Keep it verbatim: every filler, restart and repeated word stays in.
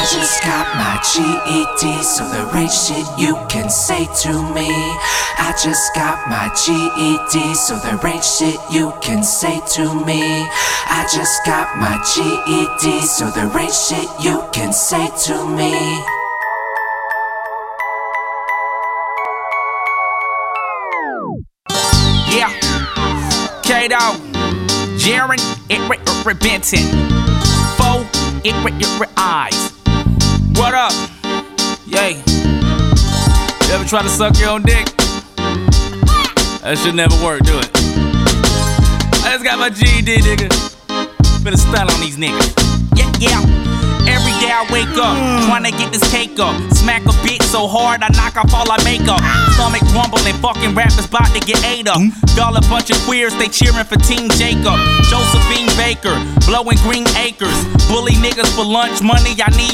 just got my G E D, so there ain't shit you can say to me. I just got my G E D, so there ain't shit you can say to me. I just got my G E D, so there ain't shit you can say to me. Yeah, Kato, Jaren, it re re Benton, Foe, it re re eyes. What up? Yay. You ever try to suck your own dick? That should never work, do it? I just got my G E D, nigga. Better stun on these niggas. Yeah, yeah. Every day I wake up, tryna get this cake up. Smack a bitch so hard, I knock off all I make up. Stomach rumbling, fucking rappers bout to get ate up. Y'all a bunch of queers, they cheering for Team Jacob. Josephine Baker, blowing green acres. Bully niggas for lunch money, I need